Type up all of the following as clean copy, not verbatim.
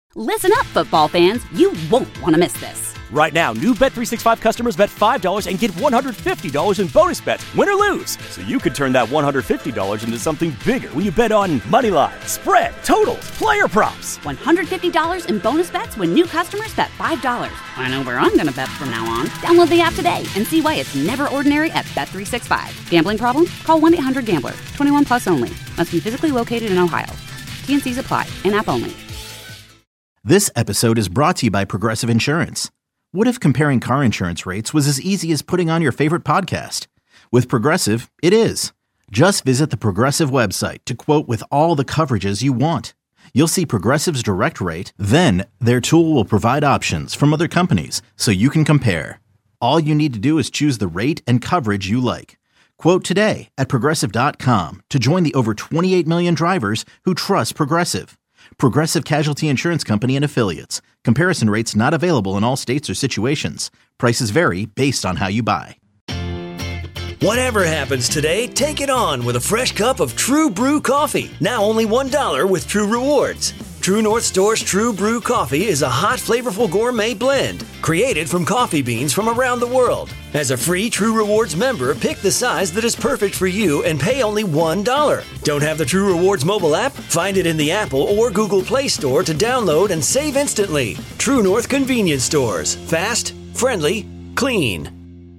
Listen up, football fans. You won't want to miss this. Right now, new Bet365 customers bet $5 and get $150 in bonus bets, win or lose. So you could turn that $150 into something bigger when you bet on money line, spread, totals, player props. $150 in bonus bets when new customers bet $5. I know where I'm going to bet from now on. Download the app today and see why it's never ordinary at Bet365. Gambling problem? Call 1-800-GAMBLER. 21 plus only. Must be physically located in Ohio. T&Cs apply. In-app only. This episode is brought to you by Progressive Insurance. What if comparing car insurance rates was as easy as putting on your favorite podcast? With Progressive, it is. Just visit the Progressive website to quote with all the coverages you want. You'll see Progressive's direct rate, then their tool will provide options from other companies so you can compare. All you need to do is choose the rate and coverage you like. Quote today at Progressive.com to join the over 28 million drivers who trust Progressive. Progressive Casualty Insurance Company and Affiliates. Comparison rates not available in all states or situations. Prices vary based on how you buy. Whatever happens today, take it on with a fresh cup of True Brew coffee. Now only $1 with True Rewards. True North Store's True Brew coffee is a hot, flavorful gourmet blend created from coffee beans from around the world. As a free True Rewards member, pick the size that is perfect for you and pay only $1. Don't have the True Rewards mobile app? Find it in the Apple or Google Play Store to download and save instantly. True North Convenience Stores. Fast, friendly, clean.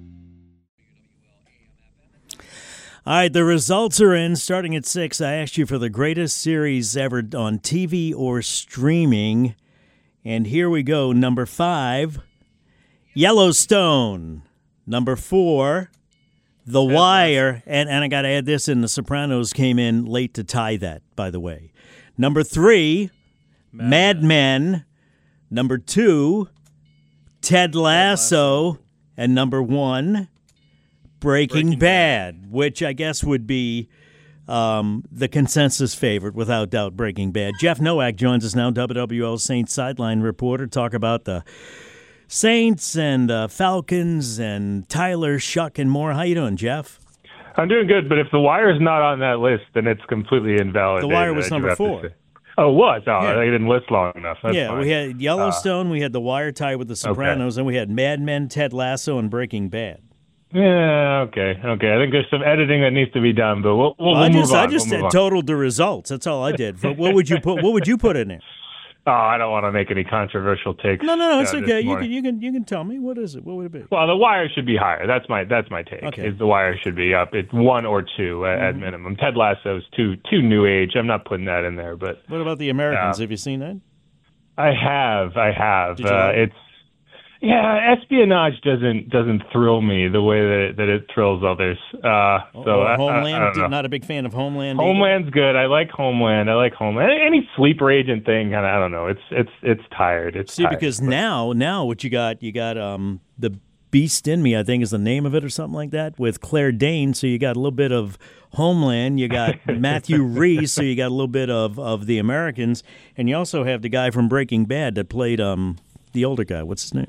All right, the results are in. Starting at 6, I asked you for the greatest series ever on TV or streaming. And here we go. Number 5, Yellowstone. Number 4, The Wire. And I got to add this in. The Sopranos came in late to tie that, by the way. Number 3, Mad Men. Number 2, Ted Lasso. And number 1, Breaking Bad, which I guess would be the consensus favorite, without doubt, Breaking Bad. Jeff Nowak joins us now, WWL Saints sideline reporter, talk about the Saints and Falcons and Tyler Shuck and more. How you doing, Jeff? I'm doing good, but if The Wire's not on that list, then it's completely invalid. The Wire was number 4. Oh, it was? Oh, yeah. I didn't list long enough. That's fine. We had Yellowstone, we had The Wire tied with The Sopranos, and we had Mad Men, Ted Lasso, and Breaking Bad. Yeah, okay. I think there's some editing that needs to be done, but we'll move on. I just totaled the results. That's all I did. But what would you put? What would you put in there? Oh, I don't want to make any controversial takes. No, it's okay. You can tell me. What is it? What would it be? Well, The Wire should be higher. That's my take. Okay. The Wire should be up. It's 1 or 2 at minimum. Ted Lasso's too new age. I'm not putting that in there. But what about The Americans? Have you seen that? I have. Did you like it? Espionage doesn't thrill me the way that it thrills others. Homeland. I don't know. Not a big fan of Homeland. Homeland's good. I like Homeland. Any sleeper agent thing, I don't know. It's tired. Because now what you got The Beast in Me, I think is the name of it or something like that, with Claire Danes. So you got a little bit of Homeland. You got Matthew Reese. So you got a little bit of The Americans, and you also have the guy from Breaking Bad that played the older guy. What's his name?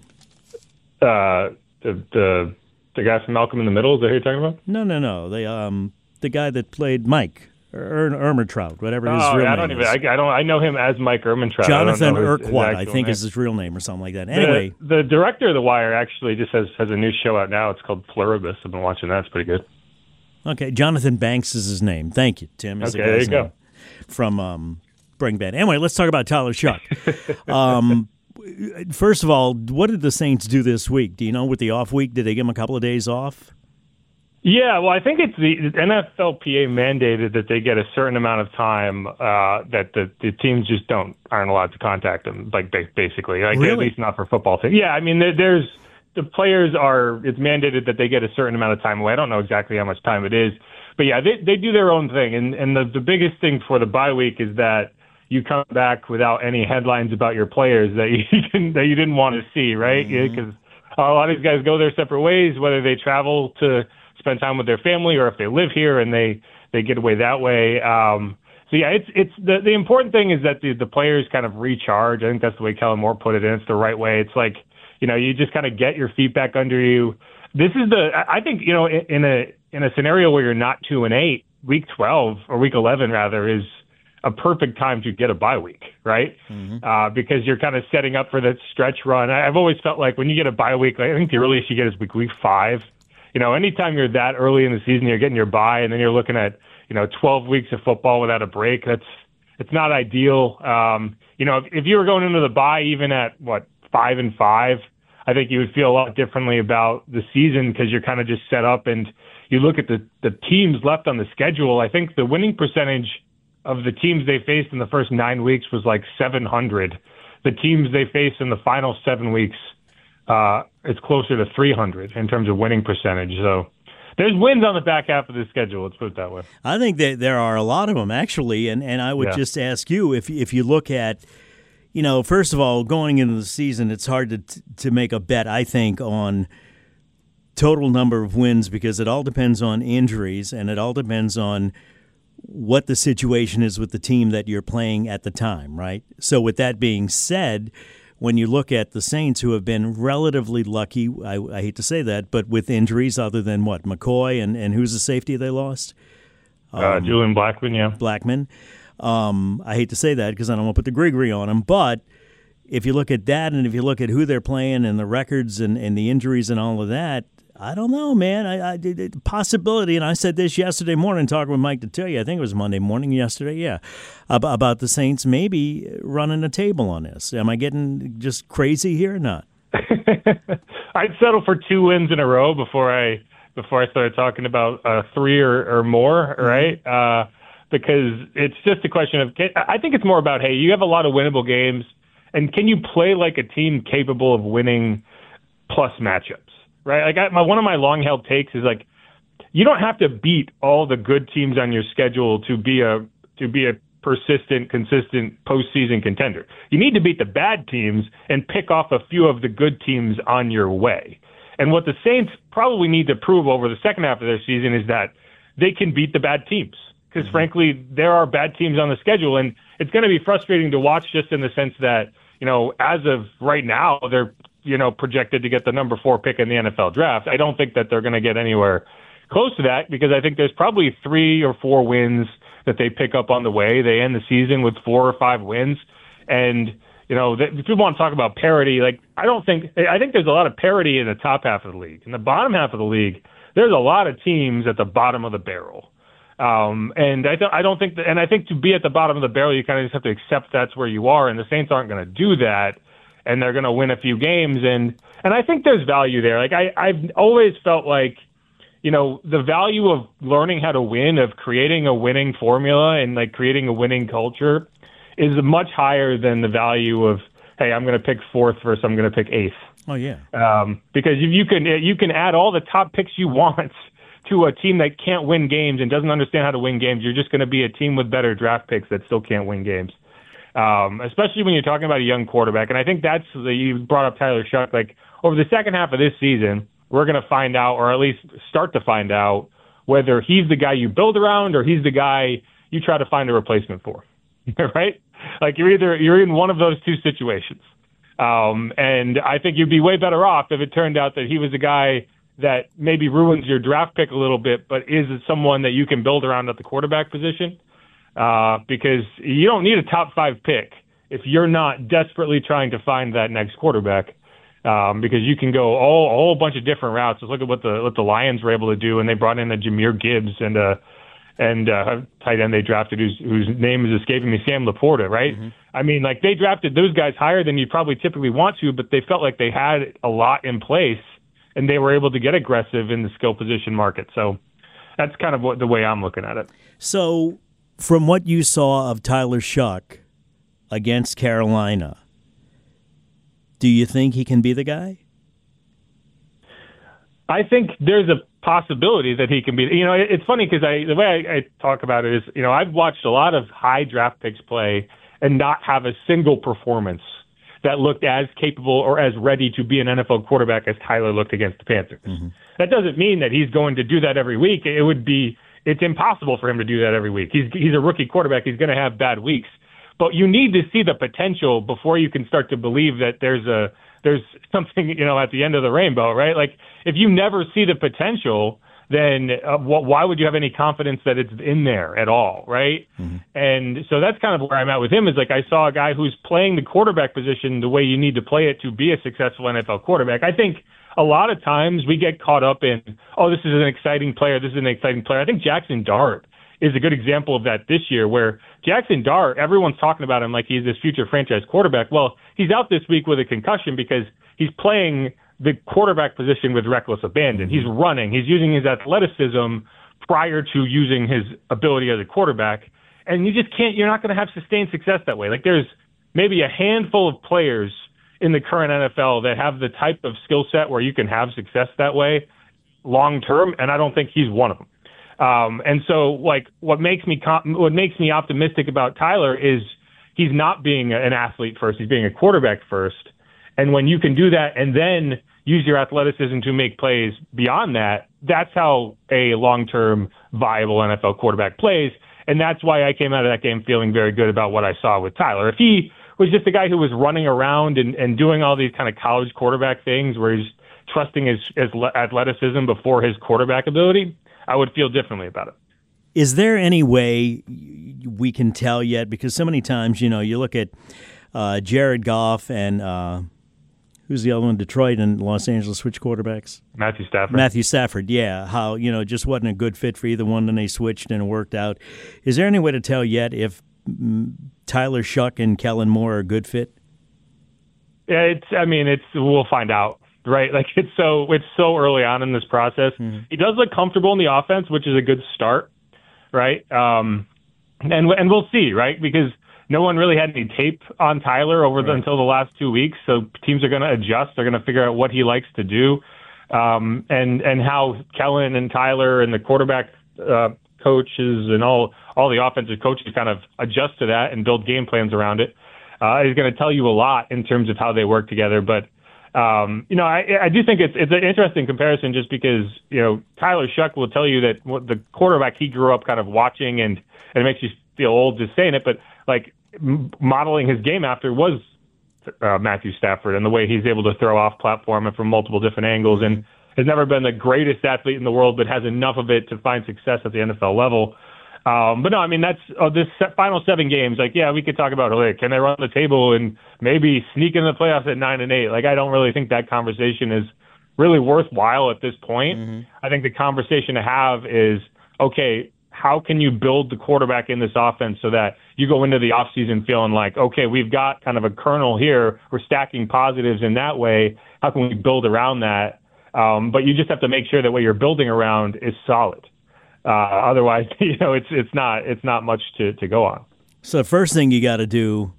The guy from Malcolm in the Middle, is that who you're talking about? No. The guy that played Mike Ehrmantraut, whatever his real name is. I know him as Mike Ehrmantraut. Jonathan Urquhart, I think, is his real name or something like that. Anyway, the director of The Wire actually just has a new show out now. It's called Pluribus. I've been watching that. It's pretty good. Okay, Jonathan Banks is his name. Thank you, Tim. Okay, there you go. From Breaking Bad. Anyway, let's talk about Tyler Shuck. First of all, what did the Saints do this week? Do you know, with the off week, did they give them a couple of days off? Yeah, well, I think it's the NFLPA mandated that they get a certain amount of time that the teams just aren't allowed to contact them, basically. Really? At least not for football things. Yeah, I mean, there's the players it's mandated that they get a certain amount of time away. I don't know exactly how much time it is, but yeah, they do their own thing. And the biggest thing for the bye week is that you come back without any headlines about your players that you didn't want to see, right? Because a lot of these guys go their separate ways, whether they travel to spend time with their family or if they live here and they get away that way. So yeah, it's the important thing is that the players kind of recharge. I think that's the way Kellen Moore put it, and it's the right way. It's like, you just kind of get your feet back under you. This is I think, in a scenario where you're not 2-8, week 12 or week 11 rather is a perfect time to get a bye week, right? Because you're kind of setting up for that stretch run. I've always felt like when you get a bye week, like I think the earliest you get is week 5. Anytime you're that early in the season, you're getting your bye, and then you're looking at 12 weeks of football without a break. It's not ideal. If you were going into the bye even at 5-5, I think you would feel a lot differently about the season because you're kind of just set up, and you look at the teams left on the schedule. I think the winning percentage of the teams they faced in the first 9 weeks was like 700. The teams they faced in the final 7 weeks, it's closer to 300 in terms of winning percentage. So there's wins on the back half of the schedule, let's put it that way. I think that there are a lot of them, actually, and I would just ask you, if you look at, first of all, going into the season, it's hard to make a bet, I think, on total number of wins because it all depends on injuries and it all depends on what the situation is with the team that you're playing at the time, right? So with that being said, when you look at the Saints, who have been relatively lucky, I hate to say that, but with injuries other than McCoy and who's the safety they lost? Julian Blackmon, yeah. Blackmon. I hate to say that because I don't want to put the gree on him, but if you look at that and if you look at who they're playing and the records and the injuries and all of that, I don't know, man. Possibility, and I said this yesterday morning talking with Mike Detillier, I think it was Monday morning yesterday, yeah, about the Saints maybe running a table on this. Am I getting just crazy here or not? I'd settle for 2 wins in a row before I started talking about 3 or more, right? Because it's just a question of, I think it's more about, hey, you have a lot of winnable games, and can you play like a team capable of winning plus matchups? Right, like one of my long-held takes is like, you don't have to beat all the good teams on your schedule to be a persistent, consistent postseason contender. You need to beat the bad teams and pick off a few of the good teams on your way. And what the Saints probably need to prove over the second half of their season is that they can beat the bad teams. Because frankly, there are bad teams on the schedule, and it's going to be frustrating to watch just in the sense that, as of right now, they're projected to get the number 4 pick in the NFL draft. I don't think that they're going to get anywhere close to that because I think there's probably 3 or 4 wins that they pick up on the way. They end the season with 4 or 5 wins. And, if people want to talk about parity, I think there's a lot of parity in the top half of the league. In the bottom half of the league, there's a lot of teams at the bottom of the barrel. And I think to be at the bottom of the barrel, you kind of just have to accept that's where you are. And the Saints aren't going to do that. And they're going to win a few games. And I think there's value there. I've always felt like, the value of learning how to win, of creating a winning formula and creating a winning culture is much higher than the value of, hey, I'm going to pick 4th versus I'm going to pick 8th. Oh, yeah. Because you can add all the top picks you want to a team that can't win games and doesn't understand how to win games. You're just going to be a team with better draft picks that still can't win games. Especially when you're talking about a young quarterback. And I think you brought up Tyler Shuck. Over the second half of this season, we're going to find out, or at least start to find out, whether he's the guy you build around or he's the guy you try to find a replacement for. Right? You're in one of those two situations. And I think you'd be way better off if it turned out that he was the guy that maybe ruins your draft pick a little bit, but is someone that you can build around at the quarterback position. Because you don't need a top 5 pick if you're not desperately trying to find that next quarterback. Because you can go a whole bunch of different routes. Just look at what the Lions were able to do, and they brought in a Jahmyr Gibbs and a tight end they drafted whose name is escaping me, Sam Laporta, right? Mm-hmm. I mean, they drafted those guys higher than you probably typically want to, but they felt like they had a lot in place, and they were able to get aggressive in the skill position market. So that's kind of the way I'm looking at it. So, from what you saw of Tyler Shuck against Carolina, do you think he can be the guy? I think there's a possibility that he can be. It's funny because the way I talk about it is, I've watched a lot of high draft picks play and not have a single performance that looked as capable or as ready to be an NFL quarterback as Tyler looked against the Panthers. Mm-hmm. That doesn't mean that he's going to do that every week. It's impossible for him to do that every week. He's a rookie quarterback. He's going to have bad weeks. But you need to see the potential before you can start to believe that there's something, at the end of the rainbow, right? If you never see the potential, then why would you have any confidence that it's in there at all, right? Mm-hmm. And so that's kind of where I'm at with him, is like I saw a guy who's playing the quarterback position the way you need to play it to be a successful NFL quarterback. I think a lot of times we get caught up in, oh, this is an exciting player, this is an exciting player. I think Jackson Dart is a good example of that this year, where Jackson Dart, everyone's talking about him like he's this future franchise quarterback. Well, he's out this week with a concussion because he's playing the quarterback position with reckless abandon. He's running. He's using his athleticism prior to using his ability as a quarterback. And you just can't, you're not going to have sustained success that way. Like there's maybe a handful of players in the current NFL that have the type of skill set where you can have success that way long term, and I don't think he's one of them. And so, like, what makes me optimistic about Tyler is he's not being an athlete first; he's being a quarterback first. And when you can do that, and then use your athleticism to make plays beyond that, that's how a long-term viable NFL quarterback plays. And that's why I came out of that game feeling very good about what I saw with Tyler. If he was just a guy who was running around and doing all these kind of college quarterback things where he's trusting his athleticism before his quarterback ability, I would feel differently about it. Is there any way we can tell yet? Because so many times, you look at Jared Goff and who's the other one? Detroit and Los Angeles switch quarterbacks? Matthew Stafford, yeah. How, just wasn't a good fit for either one, and they switched and it worked out. Is there any way to tell yet if Tyler Shough and Kellen Moore are a good fit? Yeah, we'll find out. Right, like it's so early on in this process. Mm-hmm. He does look comfortable in the offense, which is a good start, right? And we'll see, right? Because no one really had any tape on Tyler until the last 2 weeks, so teams are going to adjust. They're going to figure out what he likes to do, and how Kellen and Tyler and the quarterback coaches and all the offensive coaches kind of adjust to that and build game plans around it. Is going to tell you a lot in terms of how they work together, but. I do think it's an interesting comparison just because, Tyler Shough will tell you that the quarterback he grew up kind of watching, and it makes you feel old just saying it, but like modeling his game after was Matthew Stafford and the way he's able to throw off platform and from multiple different angles, and has never been the greatest athlete in the world, but has enough of it to find success at the NFL level. But no, that's this final 7 games. Like, yeah, we could talk about, can they run the table and maybe sneak in the playoffs at 9-8? Like, I don't really think that conversation is really worthwhile at this point. Mm-hmm. I think the conversation to have is, okay, how can you build the quarterback in this offense so that you go into the offseason feeling like, okay, we've got kind of a kernel here. We're stacking positives in that way. How can we build around that? But you just have to make sure that what you're building around is solid. Otherwise, it's not much to go on. So the first thing you got to do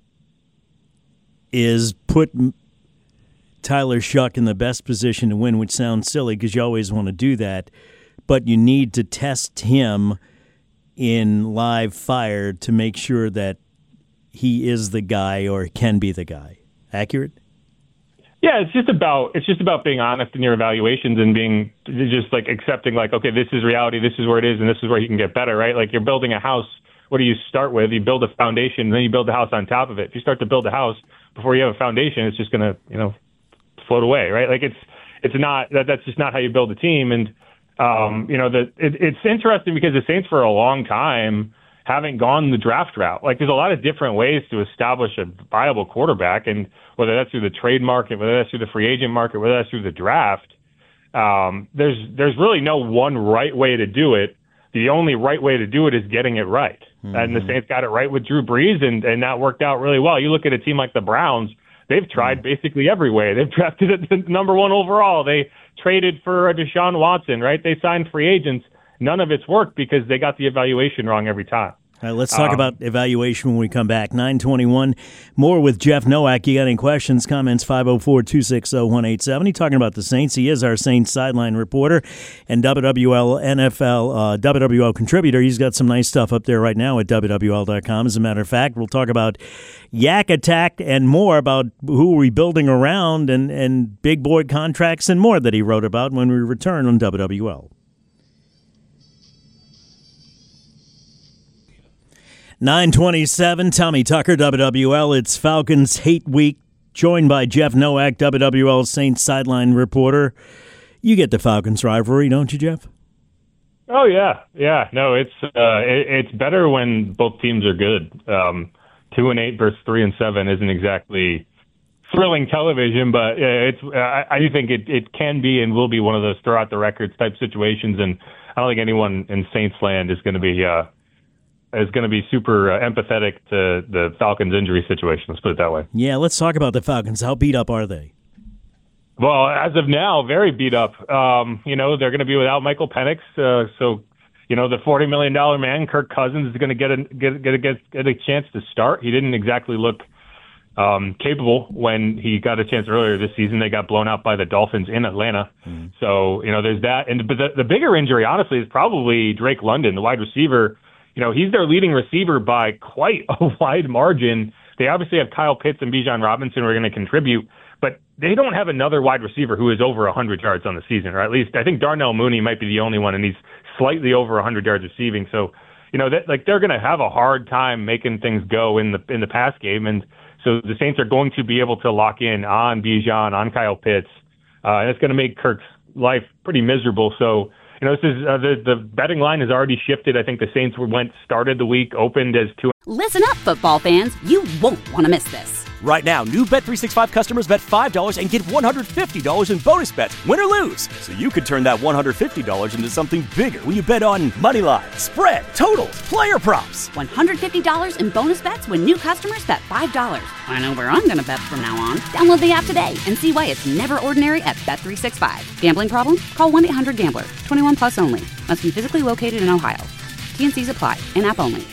is put Tyler Shough in the best position to win, which sounds silly because you always want to do that, but you need to test him in live fire to make sure that he is the guy or can be the guy. Accurate? Yeah, it's just about being honest in your evaluations and being just like accepting like, okay, this is reality, this is where it is, and this is where you can get better, right? Like you're building a house. What do you start with? You build a foundation, and then you build the house on top of it. If you start to build a house before you have a foundation, it's just gonna, float away, right? Like it's not that's just not how you build a team. And it's interesting because the Saints for a long time haven't gone the draft route. Like there's a lot of different ways to establish a viable quarterback, and whether that's through the trade market, whether that's through the free agent market, whether that's through the draft, there's really no one right way to do it. The only right way to do it is getting it right. Mm-hmm. And the Saints got it right with Drew Brees, and that worked out really well. You look at a team like the Browns, they've tried basically every way. They've drafted at number 1 overall. They traded for Deshaun Watson, right? They signed free agents. None of it's worked because they got the evaluation wrong every time. All right, let's talk about evaluation when we come back. 9:21. More with Jeff Nowak. You got any questions, comments? 504-260-187. He's talking about the Saints. He is our Saints sideline reporter and WWL NFL WWL contributor. He's got some nice stuff up there right now at WWL.com. As a matter of fact, we'll talk about Yak Attack and more about who we're building around and big boy contracts and more that he wrote about when we return on WWL. 9:27, Tommy Tucker, WWL. It's Falcons Hate Week, joined by Jeff Nowak, WWL Saints sideline reporter. You get the Falcons rivalry, don't you, Jeff? Oh yeah. No, it's better when both teams are good. 2-8 versus 3-7 isn't exactly thrilling television, but I do think it can be and will be one of those throw out the records type situations. And I don't think anyone in Saints land is going to be super empathetic to the Falcons' injury situation. Let's put it that way. Yeah, let's talk about the Falcons. How beat up are they? Well, as of now, very beat up. They're going to be without Michael Penix, so the $40 million man, Kirk Cousins, is going to get a chance to start. He didn't exactly look capable when he got a chance earlier this season. They got blown out by the Dolphins in Atlanta. Mm-hmm. So there's that. But the bigger injury, honestly, is probably Drake London, the wide receiver. He's their leading receiver by quite a wide margin. They obviously have Kyle Pitts and Bijan Robinson who are going to contribute, but they don't have another wide receiver who is over 100 yards on the season, or at least I think Darnell Mooney might be the only one, and he's slightly over 100 yards receiving. So, they're going to have a hard time making things go in the pass game, and so the Saints are going to be able to lock in on Bijan, on Kyle Pitts, and it's going to make Kirk's life pretty miserable. So, this is the betting line has already shifted. I think the Saints started the week, opened as 2. Listen up, football fans. You won't want to miss this. Right now, new Bet365 customers bet $5 and get $150 in bonus bets, win or lose. So you could turn that $150 into something bigger when you bet on moneyline, spread, totals, player props. $150 in bonus bets when new customers bet $5. I know where I'm going to bet from now on. Download the app today and see why it's never ordinary at Bet365. Gambling problem? Call 1-800-GAMBLER. 21 plus only. Must be physically located in Ohio. T&Cs apply. In-app only.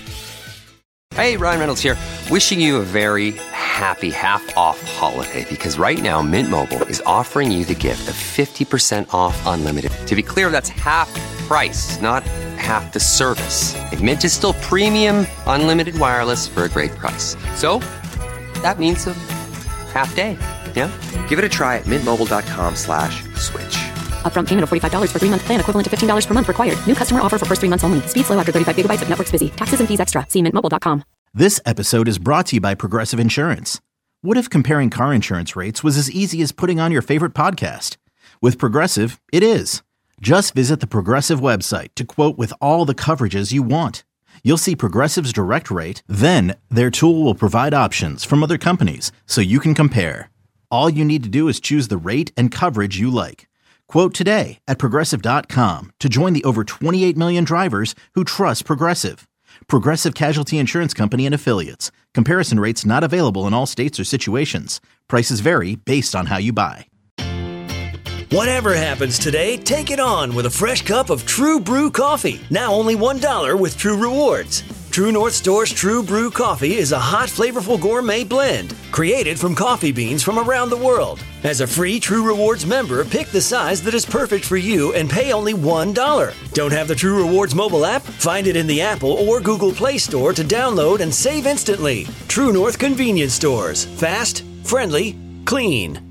Hey, Ryan Reynolds here. Wishing you a very happy half-off holiday, because right now Mint Mobile is offering you the gift of 50% off unlimited. To be clear, that's half price, not half the service. And Mint is still premium unlimited wireless for a great price. So that means a half day. Yeah? Give it a try at mintmobile.com/switch. Upfront payment of $45 for 3-month plan, equivalent to $15 per month required. New customer offer for first 3 months only. Speed slow after 35 gigabytes if network's busy. Taxes and fees extra. See mintmobile.com. This episode is brought to you by Progressive Insurance. What if comparing car insurance rates was as easy as putting on your favorite podcast? With Progressive, it is. Just visit the Progressive website to quote with all the coverages you want. You'll see Progressive's direct rate, then their tool will provide options from other companies so you can compare. All you need to do is choose the rate and coverage you like. Quote today at Progressive.com to join the over 28 million drivers who trust Progressive. Progressive Casualty Insurance Company and Affiliates. Comparison rates not available in all states or situations. Prices vary based on how you buy. Whatever happens today, take it on with a fresh cup of True Brew coffee. Now only $1 with True Rewards. True North Store's True Brew coffee is a hot, flavorful gourmet blend created from coffee beans from around the world. As a free True Rewards member, pick the size that is perfect for you and pay only $1. Don't have the True Rewards mobile app? Find it in the Apple or Google Play Store to download and save instantly. True North Convenience Stores. Fast, friendly, clean.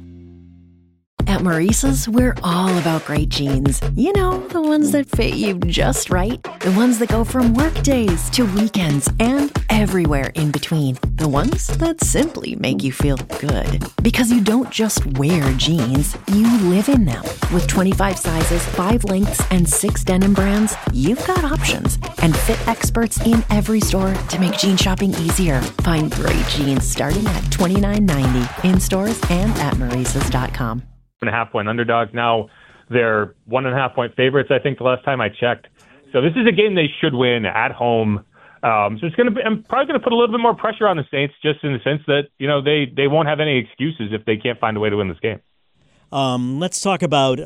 At Maurice's, we're all about great jeans. You know, the ones that fit you just right. The ones that go from work days to weekends and everywhere in between. The ones that simply make you feel good. Because you don't just wear jeans, you live in them. With 25 sizes, 5 lengths, and 6 denim brands, you've got options. And fit experts in every store to make jean shopping easier. Find great jeans starting at $29.90 in stores and at Maurices.com. 1.5-point underdogs. Now they're 1.5-point favorites, I think, the last time I checked. So this is a game they should win at home. So it's going to be, I'm probably going to put a little bit more pressure on the Saints, just in the sense that, they won't have any excuses if they can't find a way to win this game. Let's talk about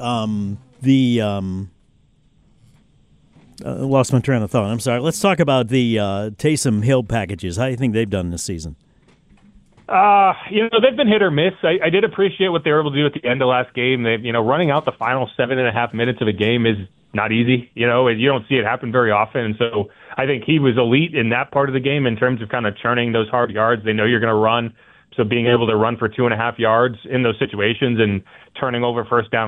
lost my train of thought. I'm sorry. Let's talk about the Taysom Hill packages. How do you think they've done this season? They've been hit or miss. I did appreciate what they were able to do at the end of last game. They, running out the final 7.5 minutes of a game is not easy. You don't see it happen very often. And so I think he was elite in that part of the game in terms of kind of churning those hard yards. They know you're going to run. So being able to run for 2.5 yards in those situations and turning over first down,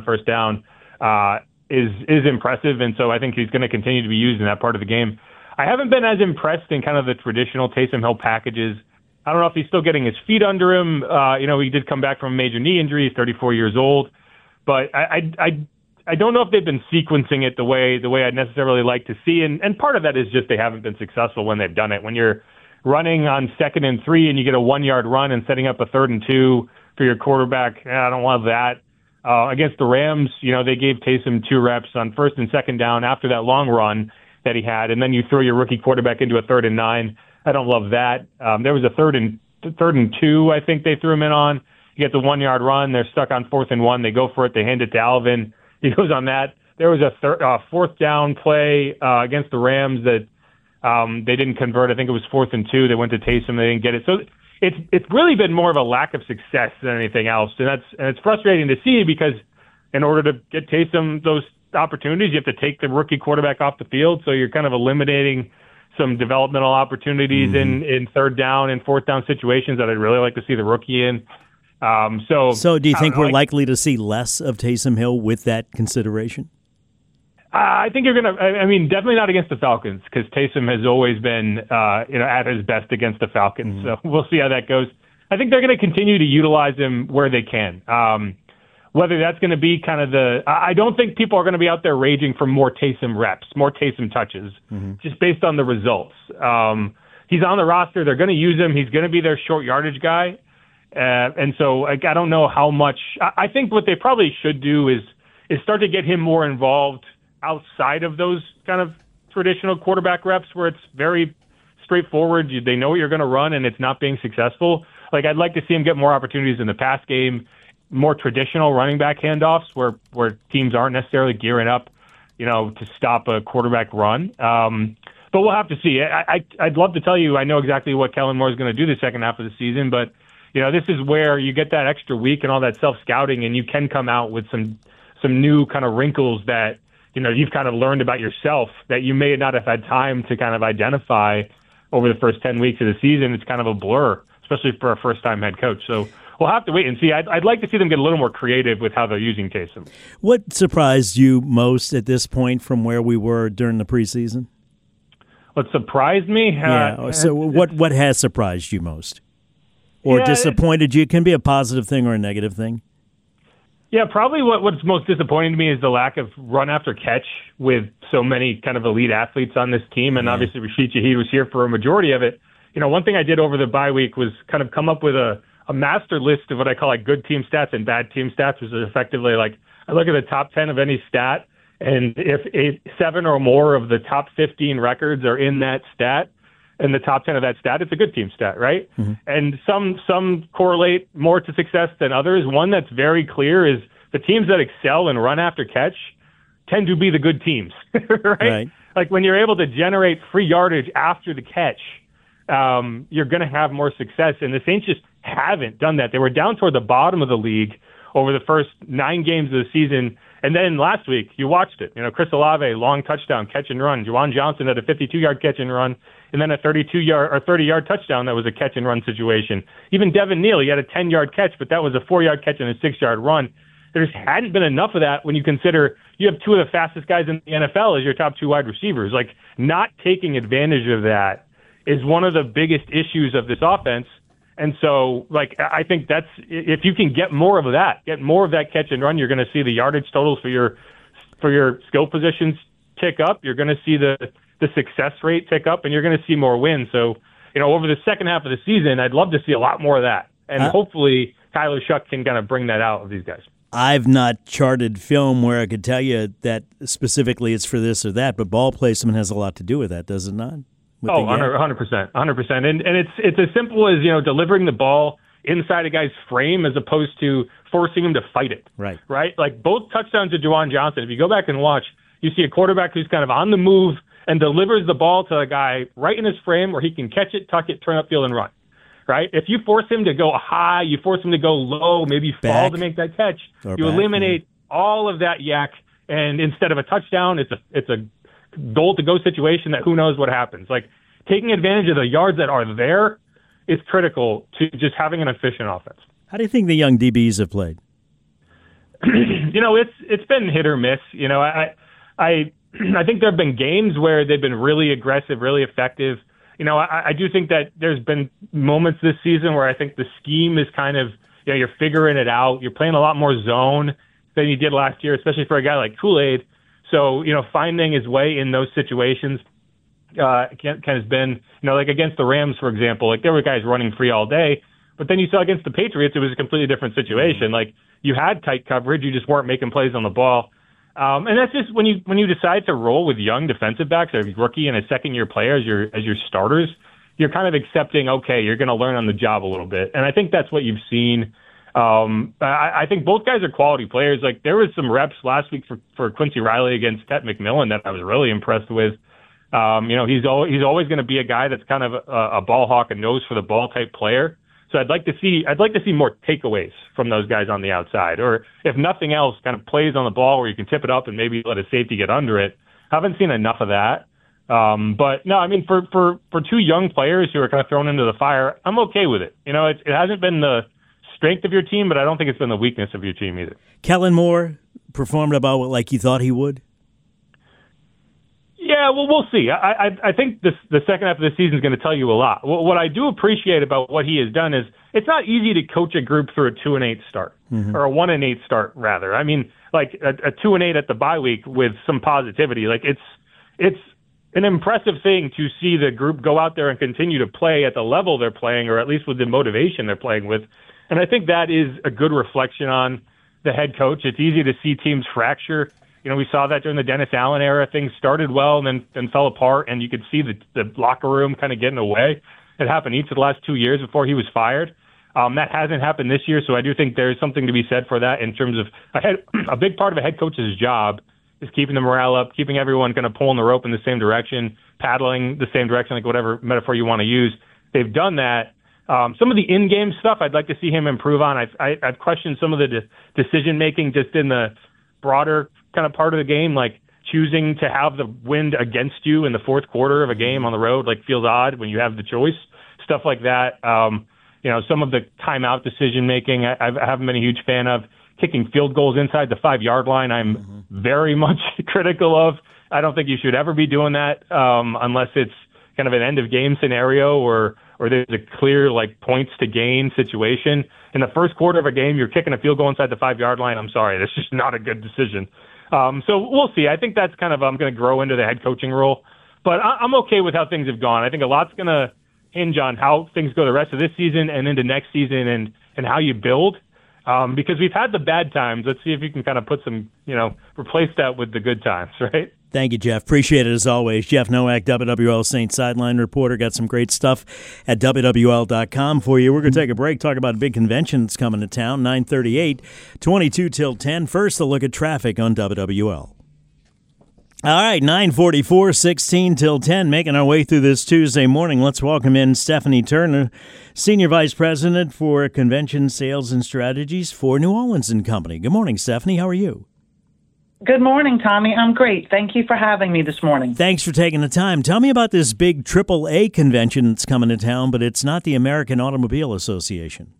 is impressive. And so I think he's going to continue to be used in that part of the game. I haven't been as impressed in kind of the traditional Taysom Hill packages. I don't know if he's still getting his feet under him. He did come back from a major knee injury. He's 34 years old. But I I don't know if they've been sequencing it the way I'd necessarily like to see, and part of that is just they haven't been successful when they've done it. When you're running on 2nd and 3 and you get a 1-yard run and setting up a 3rd and 2 for your quarterback, I don't want that. Against the Rams, they gave Taysom 2 reps on 1st and 2nd down after that long run that he had, and then you throw your rookie quarterback into a 3rd and 9. I don't love that. There was a 3rd and 2 I think they threw him in on. You get the 1-yard run. They're stuck on 4th and 1. They go for it. They hand it to Alvin. He goes on that. There was a 4th down play against the Rams that they didn't convert. I think it was 4th and 2. They went to Taysom. They didn't get it. So it's really been more of a lack of success than anything else, and it's frustrating to see because in order to get Taysom those opportunities, you have to take the rookie quarterback off the field. So you're kind of eliminating some developmental opportunities in 3rd down and 4th down situations that I'd really like to see the rookie in. So do you think we're likely to see less of Taysom Hill with that consideration? I think you're going to, definitely not against the Falcons because Taysom has always been, at his best against the Falcons. So we'll see how that goes. I think they're going to continue to utilize him where they can. Whether that's going to be kind of I don't think people are going to be out there raging for more Taysom reps, more Taysom touches, just based on the results. He's on the roster. They're going to use him. He's going to be their short yardage guy. And so I don't know how much. I think what they probably should do is start to get him more involved outside of those kind of traditional quarterback reps where it's very straightforward. They know what you're going to run and it's not being successful. Like I'd like to see him get more opportunities in the pass game, more traditional running back handoffs where teams aren't necessarily gearing up, to stop a quarterback run. But we'll have to see. I'd love to tell you I know exactly what Kellen Moore is going to do the second half of the season, but this is where you get that extra week and all that self-scouting, and you can come out with some new kind of wrinkles that you've kind of learned about yourself that you may not have had time to kind of identify over the first 10 weeks of the season. It's kind of a blur, especially for a first-time head coach. So we'll have to wait and see. I'd like to see them get a little more creative with how they're using Taysom. What surprised you most at this point from where we were during the preseason? What surprised me? So what has surprised you most? Or disappointed you? It can be a positive thing or a negative thing. Yeah, probably what's most disappointing to me is the lack of run after catch with so many kind of elite athletes on this team. And obviously Rashid Shaheed was here for a majority of it. One thing I did over the bye week was kind of come up with a master list of what I call like good team stats and bad team stats, which is effectively like I look at the top 10 of any stat, and if 7 or more of the top 15 records are in that stat, in the top 10 of that stat, it's a good team stat, right? Mm-hmm. And some correlate more to success than others. One that's very clear is the teams that excel in run after catch tend to be the good teams, right? Like when you're able to generate free yardage after the catch, you're going to have more success. And the Saints just haven't done that. They were down toward the bottom of the league over the first 9 games of the season. And then last week, you watched it. Chris Olave, long touchdown, catch and run. Juwan Johnson had a 52-yard catch and run, and then a 30-yard touchdown that was a catch and run situation. Even Devin Neal, he had a 10-yard catch, but that was a 4-yard catch and a 6-yard run. There just hadn't been enough of that when you consider you have 2 of the fastest guys in the NFL as your top 2 wide receivers. Like, not taking advantage of that is one of the biggest issues of this offense. And so, I think that's, if you can get more of that catch and run, you're going to see the yardage totals for your skill positions tick up. You're going to see the success rate tick up, and you're going to see more wins. So, over the second half of the season, I'd love to see a lot more of that. And hopefully Tyler Shuck can kind of bring that out of these guys. I've not charted film where I could tell you that specifically it's for this or that, but ball placement has a lot to do with that, does it not? 100%. And it's as simple as, delivering the ball inside a guy's frame as opposed to forcing him to fight it. Right. Like both touchdowns to Juwan Johnson, if you go back and watch, you see a quarterback who's kind of on the move and delivers the ball to a guy right in his frame where he can catch it, tuck it, turn upfield, and run. Right? If you force him to go high, you force him to go low, maybe fall to make that catch, you eliminate all of that yak, and instead of a touchdown, it's a goal-to-go situation that who knows what happens. Like, taking advantage of the yards that are there is critical to just having an efficient offense. How do you think the young DBs have played? It's been hit or miss. I think there have been games where they've been really aggressive, really effective. I do think that there's been moments this season where I think the scheme is kind of, you're figuring it out. You're playing a lot more zone. than he did last year, especially for a guy like Kool-Aid. So, finding his way in those situations kind of has been, like against the Rams, for example, like there were guys running free all day, but then you saw against the Patriots, it was a completely different situation. Like you had tight coverage, you just weren't making plays on the ball. And that's just when you decide to roll with young defensive backs, a rookie and a second-year player as your starters, you're kind of accepting, okay, you're going to learn on the job a little bit. And I think that's what you've seen. I think both guys are quality players. Like there was some reps last week for Quincy Riley against Ted McMillan that I was really impressed with. He's always going to be a guy that's kind of a ball hawk, a nose for the ball type player. So I'd like to see more takeaways from those guys on the outside, or if nothing else, kind of plays on the ball where you can tip it up and maybe let a safety get under it. Haven't seen enough of that. But no, I mean, for two young players who are kind of thrown into the fire, I'm okay with it. It hasn't been the strength of your team, but I don't think it's been the weakness of your team either. Kellen Moore performed about like you thought he would? Yeah, well, we'll see. I think the second half of the season is going to tell you a lot. What I do appreciate about what he has done is it's not easy to coach a group through a 2-8 start, or a 1-8 start rather. I mean, like a 2-8 at the bye week with some positivity. Like it's an impressive thing to see the group go out there and continue to play at the level they're playing, or at least with the motivation they're playing with. And I think that is a good reflection on the head coach. It's easy to see teams fracture. We saw that during the Dennis Allen era. Things started well and then fell apart, and you could see the locker room kind of getting away. It happened each of the last 2 years before he was fired. That hasn't happened this year, so I do think there's something to be said for that in terms of a big part of a head coach's job is keeping the morale up, keeping everyone kind of pulling the rope in the same direction, paddling the same direction, like whatever metaphor you want to use. They've done that. Some of the in-game stuff I'd like to see him improve on. I've questioned some of the decision-making just in the broader kind of part of the game, like choosing to have the wind against you in the fourth quarter of a game on the road, like feels odd when you have the choice, stuff like that. Some of the timeout decision-making I haven't been a huge fan of. Kicking field goals inside the 5-yard line, I'm very much critical of. I don't think you should ever be doing that unless it's kind of an end-of-game scenario or there's a clear like points to gain situation. In the first quarter of a game, you're kicking a field goal inside the 5-yard line. I'm sorry, that's just not a good decision. So we'll see. I think that's kind of I'm going to grow into the head coaching role, but I'm okay with how things have gone. I think a lot's going to hinge on how things go the rest of this season and into next season and how you build. Because we've had the bad times. Let's see if you can kind of put some, replace that with the good times, right? Thank you, Jeff. Appreciate it as always. Jeff Nowak, WWL Saints sideline reporter. Got some great stuff at WWL.com for you. We're going to take a break, talk about a big convention that's coming to town, 9:38, 22 till 10. First, a look at traffic on WWL. All right, 9:44, 16 till 10, making our way through this Tuesday morning. Let's welcome in Stephanie Turner, Senior Vice President for Convention Sales and Strategies for New Orleans & Company. Good morning, Stephanie. How are you? Good morning, Tommy. I'm great. Thank you for having me this morning. Thanks for taking the time. Tell me about this big AAA convention that's coming to town, but it's not the American Automobile Association.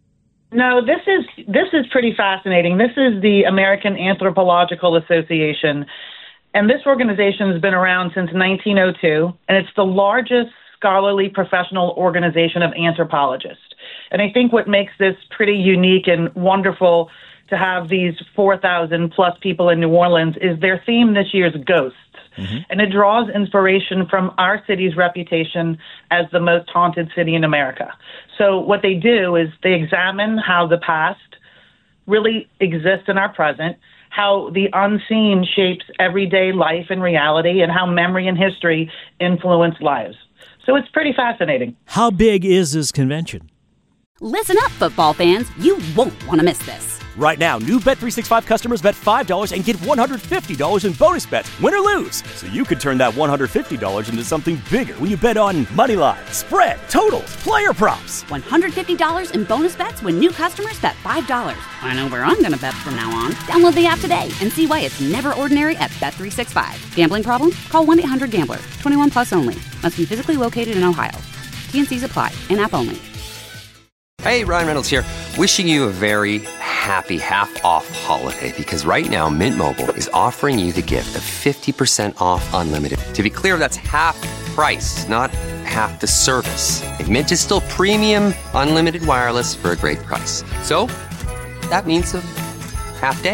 No, this is pretty fascinating. This is the American Anthropological Association. And this organization has been around since 1902, and it's the largest scholarly professional organization of anthropologists. And I think what makes this pretty unique and wonderful to have these 4,000 plus people in New Orleans is their theme this year is ghosts. Mm-hmm. And it draws inspiration from our city's reputation as the most haunted city in America. So what they do is they examine how the past really exists in our present, how the unseen shapes everyday life and reality, and how memory and history influence lives. So it's pretty fascinating. How big is this convention? Listen up, football fans. You won't want to miss this. Right now, new Bet365 customers bet $5 and get $150 in bonus bets, win or lose. So you could turn that $150 into something bigger when you bet on moneyline, spread, totals, player props. $150 in bonus bets when new customers bet $5. I know where I'm going to bet from now on. Download the app today and see why it's never ordinary at Bet365. Gambling problem? Call 1-800-GAMBLER. 21 plus only. Must be physically located in Ohio. T&Cs apply. In-app only. Hey, Ryan Reynolds here. Wishing you a very happy half-off holiday because right now Mint Mobile is offering you the gift of 50% off unlimited. To be clear, that's half price, not half the service. Mint is still premium unlimited wireless for a great price. So that means a half day.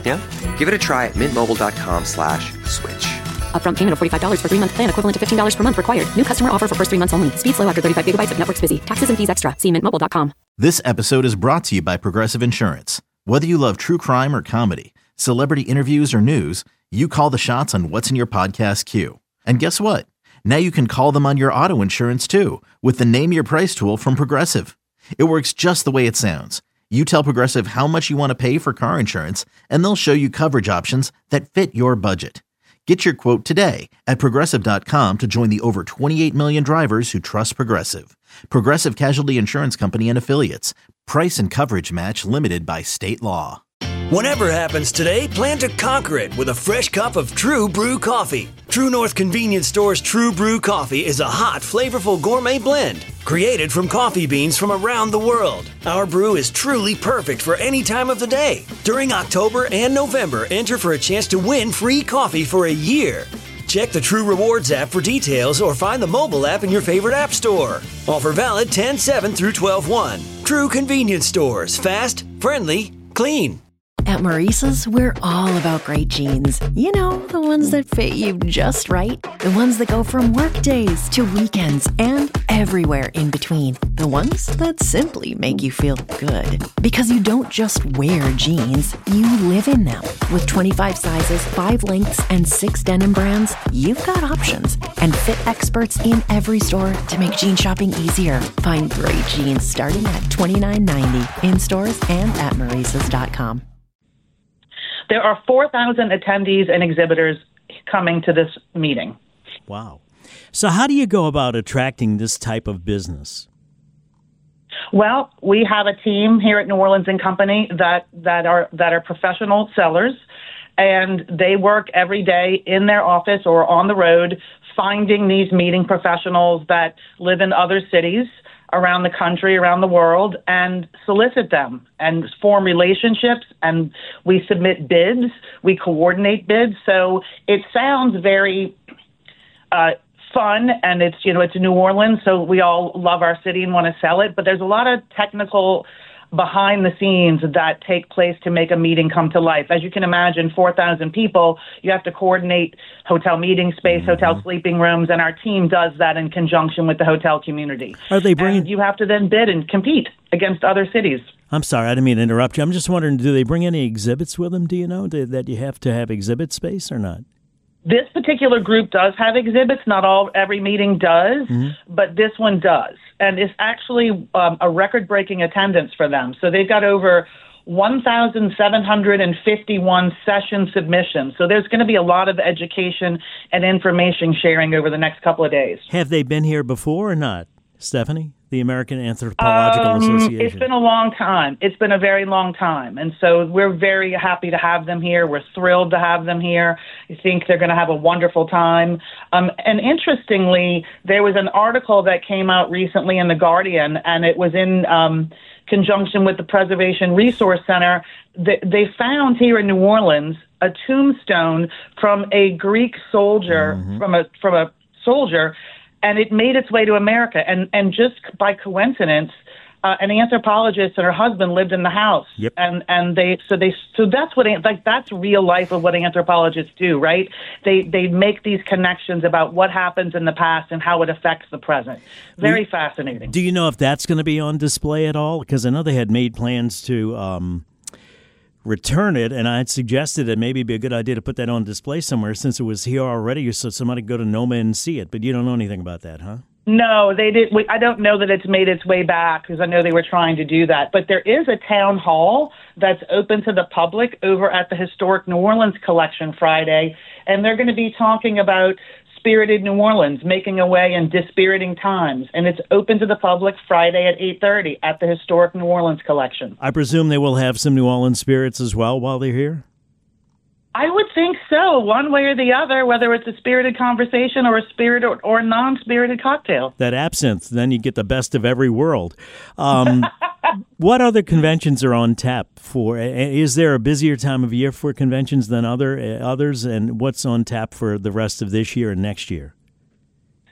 Yeah? Give it a try at mintmobile.com/switch. Upfront payment of $45 for 3-month plan, equivalent to $15 per month required. New customer offer for first 3 months only. Speed slow after 35 gigabytes if network's busy. Taxes and fees extra. See mintmobile.com. This episode is brought to you by Progressive Insurance. Whether you love true crime or comedy, celebrity interviews or news, you call the shots on what's in your podcast queue. And guess what? Now you can call them on your auto insurance too with the Name Your Price tool from Progressive. It works just the way it sounds. You tell Progressive how much you want to pay for car insurance, and they'll show you coverage options that fit your budget. Get your quote today at Progressive.com to join the over 28 million drivers who trust Progressive. Progressive Casualty Insurance Company and Affiliates. Price and coverage match limited by state law. Whatever happens today, plan to conquer it with a fresh cup of True Brew coffee. True North Convenience Store's True Brew coffee is a hot, flavorful gourmet blend created from coffee beans from around the world. Our brew is truly perfect for any time of the day. During October and November, enter for a chance to win free coffee for a year. Check the True Rewards app for details or find the mobile app in your favorite app store. Offer valid 10/7 through 12/1. True Convenience Stores. Fast, friendly, clean. At Maurice's, we're all about great jeans. You know, the ones that fit you just right. The ones that go from work days to weekends and everywhere in between. The ones that simply make you feel good. Because you don't just wear jeans, you live in them. With 25 sizes, 5 lengths, and 6 denim brands, you've got options. And fit experts in every store to make jean shopping easier. Find great jeans starting at $29.90 in stores and at Maurice's.com. There are 4,000 attendees and exhibitors coming to this meeting. Wow. So how do you go about attracting this type of business? Well, we have a team here at New Orleans & Company that are professional sellers, and they work every day in their office or on the road finding these meeting professionals that live in other cities around the country, around the world, and solicit them and form relationships. And we submit bids. We coordinate bids. So it sounds very fun, and it's New Orleans, so we all love our city and want to sell it. But there's a lot of technical behind the scenes that take place to make a meeting come to life. As you can imagine, 4,000 people, you have to coordinate hotel meeting space, hotel sleeping rooms, and our team does that in conjunction with the hotel community. Are they bringing? And you have to then bid and compete against other cities. I'm sorry, I didn't mean to interrupt you. I'm just wondering, do they bring any exhibits with them? Do you know that you have to have exhibit space or not? This particular group does have exhibits. Not every meeting does, but this one does. And it's actually a record-breaking attendance for them. So they've got over 1,751 session submissions. So there's going to be a lot of education and information sharing over the next couple of days. Have they been here before or not, Stephanie? The American Anthropological Association. It's been a long time. It's been a very long time. And so we're very happy to have them here. We're thrilled to have them here. I think they're going to have a wonderful time. And interestingly, there was an article that came out recently in The Guardian, and it was in conjunction with the Preservation Resource Center. They found here in New Orleans a tombstone from a Greek soldier, from a soldier, and it made its way to America. And just by coincidence, an anthropologist and her husband lived in the house. Yep. And so that's what, that's real life of what anthropologists do, right? They make these connections about what happens in the past and how it affects the present. Very fascinating. Do you know if that's going to be on display at all? Because I know they had made plans to return it, and I had suggested it maybe be a good idea to put that on display somewhere since it was here already, so somebody could go to Noma and see it. But you don't know anything about that, huh? No, they did. I don't know that it's made its way back because I know they were trying to do that. But there is a town hall that's open to the public over at the Historic New Orleans Collection Friday, and they're going to be talking about Spirited New Orleans, making a way in dispiriting times. And it's open to the public Friday at 8:30 at the Historic New Orleans Collection. I presume they will have some New Orleans spirits as well while they're here? I would think so, one way or the other, whether it's a spirited conversation or a spirited or non-spirited cocktail. That absinthe, then you get the best of every world. What other conventions are on tap for? Is there a busier time of year for conventions than others? And what's on tap for the rest of this year and next year?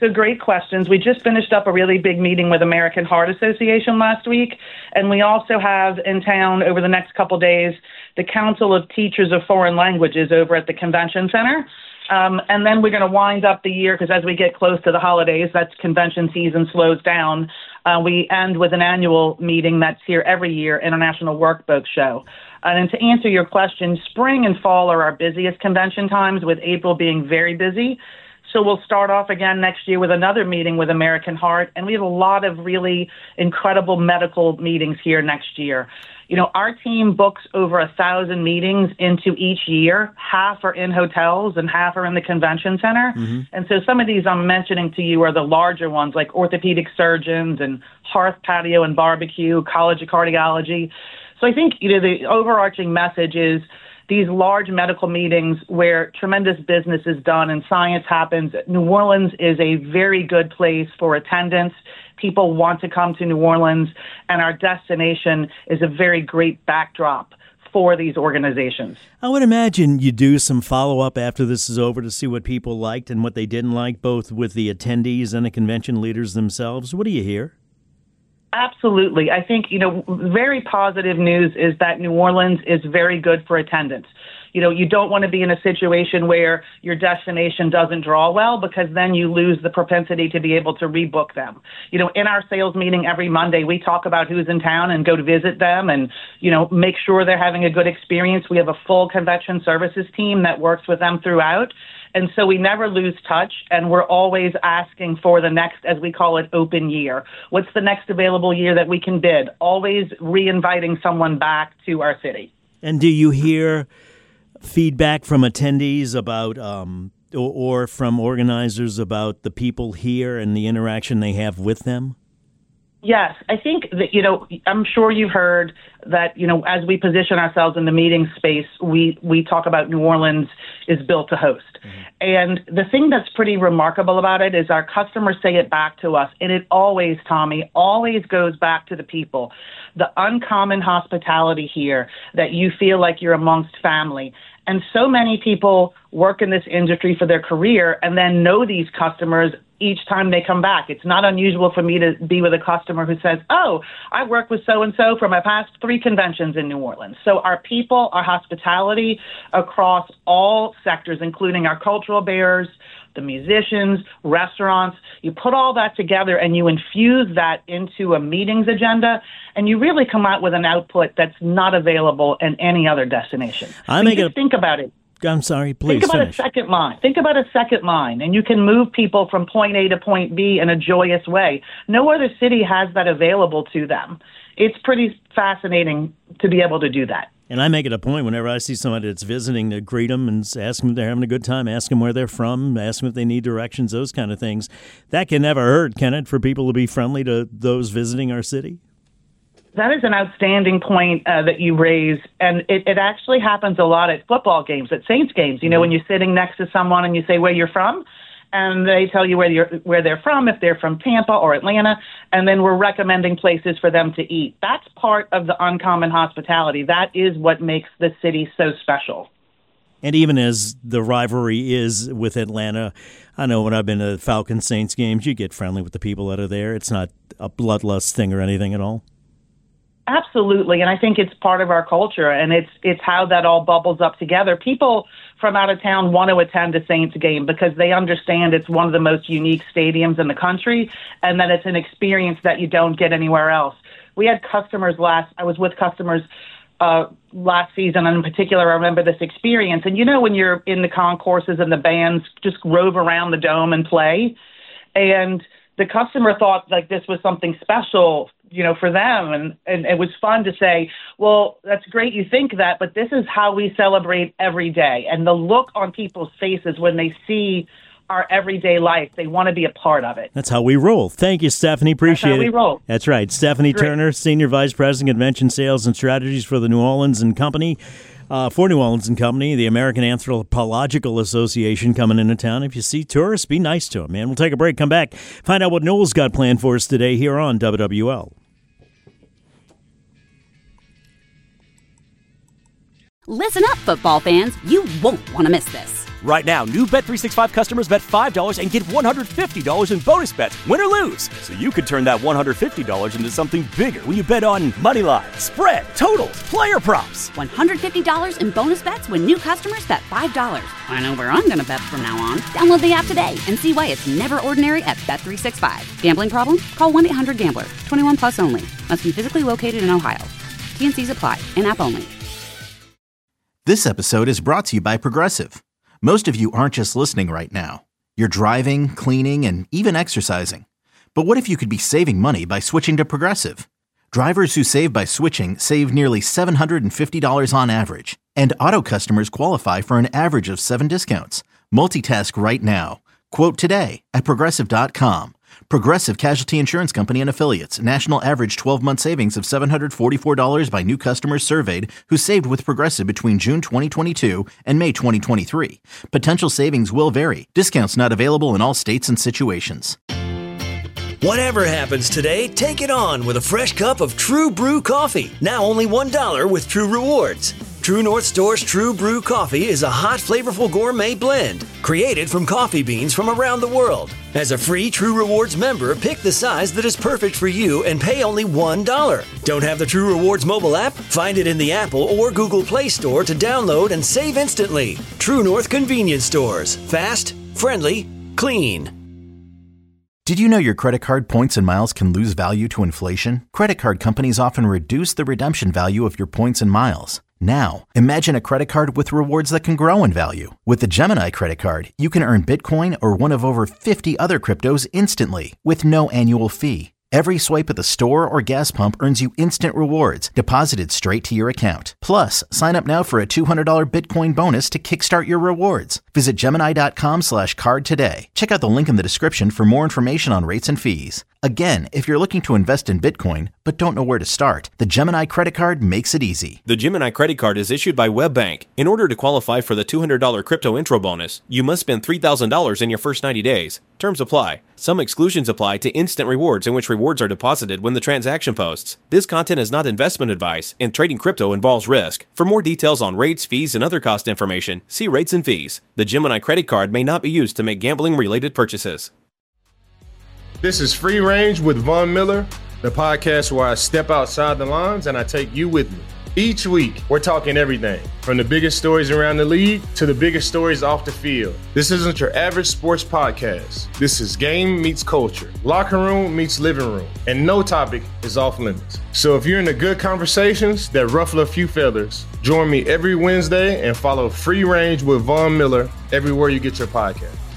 So great questions. We just finished up a really big meeting with American Heart Association last week, and we also have in town over the next couple days the Council of Teachers of Foreign Languages over at the Convention Center. And then we're going to wind up the year, because as we get close to the holidays, that's convention season slows down. We end with an annual meeting that's here every year, International Workbook Show. And to answer your question, spring and fall are our busiest convention times, with April being very busy. So we'll start off again next year with another meeting with American Heart, and we have a lot of really incredible medical meetings here next year. You know, our team books over 1,000 meetings into each year. Half are in hotels and half are in the convention center. Mm-hmm. And so some of these I'm mentioning to you are the larger ones, like orthopedic surgeons and hearth, patio, and barbecue, College of Cardiology. So I think, the overarching message is these large medical meetings where tremendous business is done and science happens. New Orleans is a very good place for attendance. People want to come to New Orleans, and our destination is a very great backdrop for these organizations. I would imagine you do some follow-up after this is over to see what people liked and what they didn't like, both with the attendees and the convention leaders themselves. What do you hear? Absolutely. I think, very positive news is that New Orleans is very good for attendance. You don't want to be in a situation where your destination doesn't draw well, because then you lose the propensity to be able to rebook them. In our sales meeting every Monday, we talk about who's in town and go to visit them and, make sure they're having a good experience. We have a full convention services team that works with them throughout. And so we never lose touch, and we're always asking for the next, as we call it, open year. What's the next available year that we can bid? Always re-inviting someone back to our city. And do you hear feedback from attendees about, or from organizers about the people here and the interaction they have with them? Yes, I think that, I'm sure you've heard that, as we position ourselves in the meeting space, we talk about New Orleans is built to host. Mm-hmm. And the thing that's pretty remarkable about it is our customers say it back to us, and it always, Tommy, always goes back to the people. The uncommon hospitality here, that you feel like you're amongst family. And so many people work in this industry for their career and then know these customers each time they come back. It's not unusual for me to be with a customer who says, oh, I worked with so-and-so for my past 3 conventions in New Orleans. So our people, our hospitality across all sectors, including our cultural bearers, the musicians, restaurants, you put all that together and you infuse that into a meetings agenda, and you really come out with an output that's not available in any other destination. Think about it. I'm sorry, please Think about finish. a second line. Think about a second line, and you can move people from point A to point B in a joyous way. No other city has that available to them. It's pretty fascinating to be able to do that. And I make it a point whenever I see somebody that's visiting to greet them and ask them if they're having a good time, ask them where they're from, ask them if they need directions, those kind of things. That can never hurt, can it, for people to be friendly to those visiting our city? That is an outstanding point that you raise, and it actually happens a lot at football games, at Saints games. When you're sitting next to someone and you say where you're from, and they tell you where they're from, if they're from Tampa or Atlanta, and then we're recommending places for them to eat. That's part of the uncommon hospitality. That is what makes the city so special. And even as the rivalry is with Atlanta, I know when I've been to Falcons Saints games, you get friendly with the people that are there. It's not a bloodlust thing or anything at all. Absolutely, and I think it's part of our culture, and it's how that all bubbles up together. People from out of town want to attend a Saints game because they understand it's one of the most unique stadiums in the country, and that it's an experience that you don't get anywhere else. We had customers I was with customers last season, and in particular, I remember this experience. And when you're in the concourses and the bands just rove around the dome and play, and the customer thought like this was something special, for them. And it was fun to say, well, that's great you think that, but this is how we celebrate every day. And the look on people's faces when they see our everyday life, they want to be a part of it. That's how we roll. Thank you, Stephanie. Appreciate it. That's how we roll. That's right. Stephanie Turner, Senior Vice President, Convention Sales and Strategies for the New Orleans and Company. For New Orleans and Company, the American Anthropological Association coming into town. If you see tourists, be nice to them, man. We'll take a break, come back, find out what Newell's got planned for us today here on WWL. Listen up, football fans. You won't want to miss this. Right now, new Bet365 customers bet $5 and get $150 in bonus bets, win or lose. So you could turn that $150 into something bigger when you bet on moneyline, spread, totals, player props. $150 in bonus bets when new customers bet $5. I know where I'm going to bet from now on. Download the app today and see why it's never ordinary at Bet365. Gambling problem? Call 1-800-GAMBLER. 21 plus only. Must be physically located in Ohio. T&Cs apply. In-app only. This episode is brought to you by Progressive. Most of you aren't just listening right now. You're driving, cleaning, and even exercising. But what if you could be saving money by switching to Progressive? Drivers who save by switching save nearly $750 on average. And auto customers qualify for an average of 7 discounts. Multitask right now. Quote today at Progressive.com. Progressive Casualty Insurance Company and Affiliates. National average 12-month savings of $744 by new customers surveyed who saved with Progressive between June 2022 and May 2023. Potential savings will vary. Discounts not available in all states and situations. Whatever happens today, take it on with a fresh cup of True Brew coffee. Now only $1 with True Rewards. True North Store's True Brew coffee is a hot, flavorful gourmet blend created from coffee beans from around the world. As a free True Rewards member, pick the size that is perfect for you and pay only $1. Don't have the True Rewards mobile app? Find it in the Apple or Google Play Store to download and save instantly. True North Convenience Stores. Fast, friendly, clean. Did you know your credit card points and miles can lose value to inflation? Credit card companies often reduce the redemption value of your points and miles. Now, imagine a credit card with rewards that can grow in value. With the Gemini credit card, you can earn Bitcoin or one of over 50 other cryptos instantly with no annual fee. Every swipe at the store or gas pump earns you instant rewards deposited straight to your account. Plus, sign up now for a $200 Bitcoin bonus to kickstart your rewards. Visit Gemini.com/card today. Check out the link in the description for more information on rates and fees. Again, if you're looking to invest in Bitcoin but don't know where to start, the Gemini credit card makes it easy. The Gemini credit card is issued by WebBank. In order to qualify for the $200 crypto intro bonus, you must spend $3,000 in your first 90 days. Terms apply. Some exclusions apply to instant rewards in which rewards are deposited when the transaction posts. This content is not investment advice, and trading crypto involves risk. For more details on rates, fees, and other cost information, see rates and fees. The Gemini credit card may not be used to make gambling-related purchases. This is Free Range with Von Miller, the podcast where I step outside the lines and I take you with me. Each week, we're talking everything from the biggest stories around the league to the biggest stories off the field. This isn't your average sports podcast. This is game meets culture, locker room meets living room, and no topic is off limits. So if you're into good conversations that ruffle a few feathers, join me every Wednesday and follow Free Range with Von Miller everywhere you get your podcast.